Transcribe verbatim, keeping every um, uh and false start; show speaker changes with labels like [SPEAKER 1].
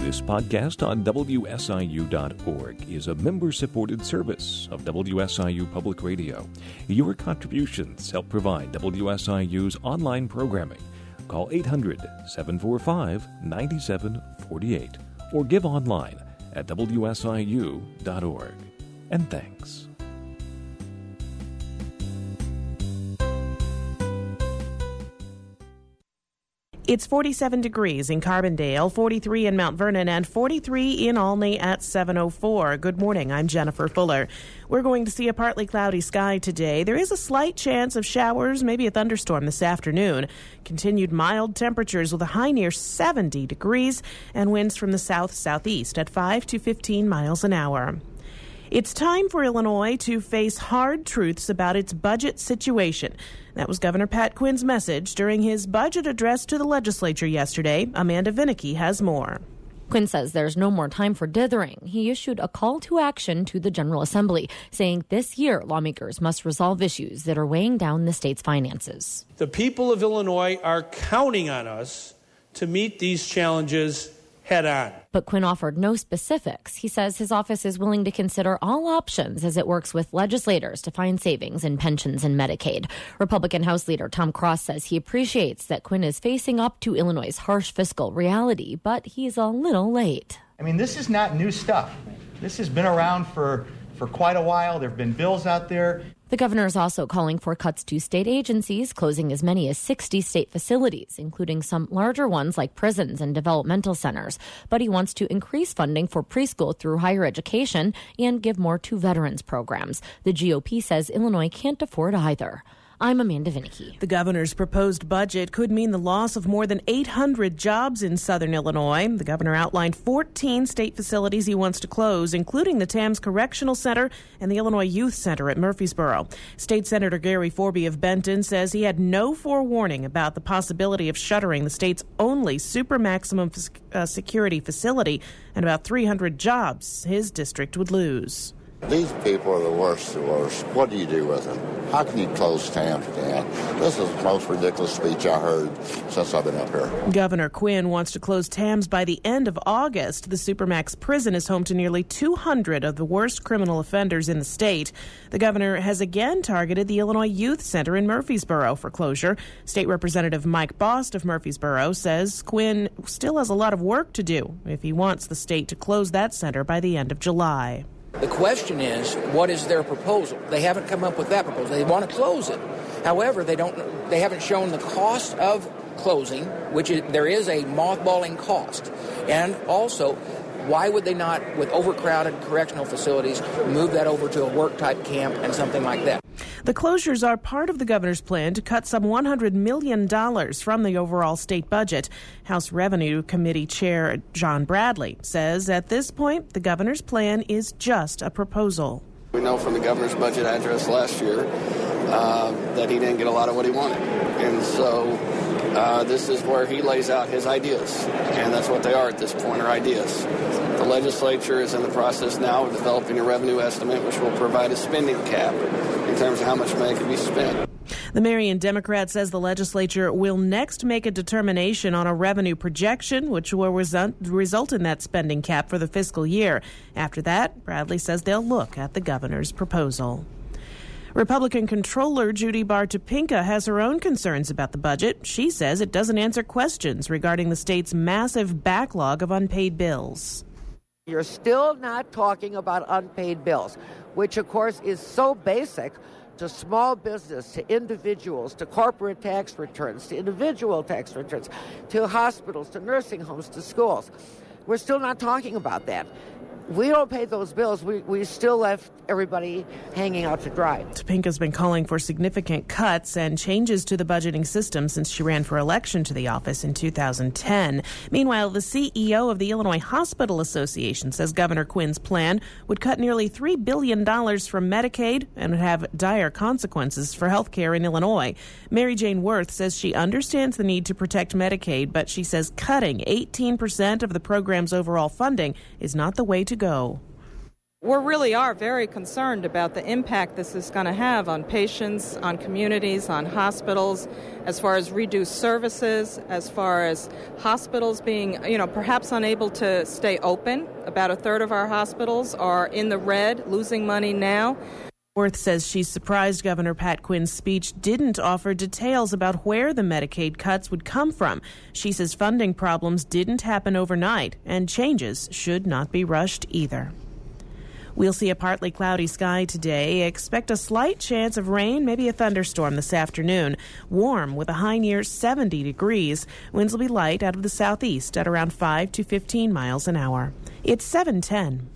[SPEAKER 1] This podcast on W S I U dot org is a member-supported service of W S I U Public Radio. Your contributions help provide W S I U's online programming. Call eight hundred, seven four five, nine seven four eight or give online at W S I U dot org. And thanks.
[SPEAKER 2] It's forty-seven degrees in Carbondale, forty-three in Mount Vernon, and forty-three in Olney at seven oh four. Good morning, I'm Jennifer Fuller. We're going to see a partly cloudy sky today. There is a slight chance of showers, maybe a thunderstorm this afternoon. Continued mild temperatures with a high near seventy degrees and winds from the south-southeast at five to fifteen miles an hour. It's time for Illinois to face hard truths about its budget situation. That was Governor Pat Quinn's message during his budget address to the legislature yesterday. Amanda Vinicky has more.
[SPEAKER 3] Quinn says there's no more time for dithering. He issued a call to action to the General Assembly, saying this year lawmakers must resolve issues that are weighing down the state's finances.
[SPEAKER 4] The people of Illinois are counting on us to meet these challenges head on.
[SPEAKER 3] But Quinn offered no specifics. He says his office is willing to consider all options as it works with legislators to find savings in pensions and Medicaid. Republican House Leader Tom Cross says he appreciates that Quinn is facing up to Illinois' harsh fiscal reality, but he's a little late.
[SPEAKER 5] I mean, this is not new stuff. This has been around for, for quite a while. There have been bills out there.
[SPEAKER 3] The governor is also calling for cuts to state agencies, closing as many as sixty state facilities, including some larger ones like prisons and developmental centers. But he wants to increase funding for preschool through higher education and give more to veterans programs. The G O P says Illinois can't afford either. I'm Amanda Vinicky.
[SPEAKER 2] The governor's proposed budget could mean the loss of more than eight hundred jobs in southern Illinois. The governor outlined fourteen state facilities he wants to close, including the Tams Correctional Center and the Illinois Youth Center at Murfreesboro. State Senator Gary Forby of Benton says he had no forewarning about the possibility of shuttering the state's only super maximum uh, security facility, and about three hundred jobs his district would lose.
[SPEAKER 6] These people are the worst of the worst. What do you do with them? How can you close Tams down? This is the most ridiculous speech I heard since I've been up here.
[SPEAKER 2] Governor Quinn wants to close Tams by the end of August. The Supermax prison is home to nearly two hundred of the worst criminal offenders in the state. The governor has again targeted the Illinois Youth Center in Murfreesboro for closure. State Representative Mike Bost of Murfreesboro says Quinn still has a lot of work to do if he wants the state to close that center by the end of July.
[SPEAKER 7] The question is, what is their proposal? They haven't come up with that proposal. They want to close it. However, they don't. They haven't shown the cost of closing, which is, there is a mothballing cost. And also, why would they not, with overcrowded correctional facilities, move that over to a work-type camp and something like that?
[SPEAKER 2] The closures are part of the governor's plan to cut some one hundred million dollars from the overall state budget. House Revenue Committee Chair John Bradley says at this point, the governor's plan is just a proposal.
[SPEAKER 8] We know from the governor's budget address last year uh, that he didn't get a lot of what he wanted. And so uh, this is where he lays out his ideas. And that's what they are at this point, are ideas. The legislature is in the process now of developing a revenue estimate which will provide a spending cap in terms of how much money can be spent.
[SPEAKER 2] The Marion Democrat says the legislature will next make a determination on a revenue projection, which will result, result in that spending cap for the fiscal year. After that, Bradley says they'll look at the governor's proposal. Republican Controller Judy Bar Topinka has her own concerns about the budget. She says it doesn't answer questions regarding the state's massive backlog of unpaid bills.
[SPEAKER 9] You're still not talking about unpaid bills, which, of course, is so basic to small business, to individuals, to corporate tax returns, to individual tax returns, to hospitals, to nursing homes, to schools. We're still not talking about that. We don't pay those bills. We, we still left everybody hanging out to dry.
[SPEAKER 2] Topinka's been calling for significant cuts and changes to the budgeting system since she ran for election to the office in two thousand ten. Meanwhile, the C E O of the Illinois Hospital Association says Governor Quinn's plan would cut nearly three billion dollars from Medicaid and would have dire consequences for health care in Illinois. Mary Jane Worth says she understands the need to protect Medicaid, but she says cutting eighteen percent of the program's overall funding is not the way to go.
[SPEAKER 10] We really are very concerned about the impact this is going to have on patients, on communities, on hospitals, as far as reduced services, as far as hospitals being, you know, perhaps unable to stay open. About a third of our hospitals are in the red, losing money now.
[SPEAKER 2] Worth says she's surprised Governor Pat Quinn's speech didn't offer details about where the Medicaid cuts would come from. She says funding problems didn't happen overnight, and changes should not be rushed either. We'll see a partly cloudy sky today. Expect a slight chance of rain, maybe a thunderstorm this afternoon. Warm with a high near seventy degrees. Winds will be light out of the southeast at around five to fifteen miles an hour. It's seven ten.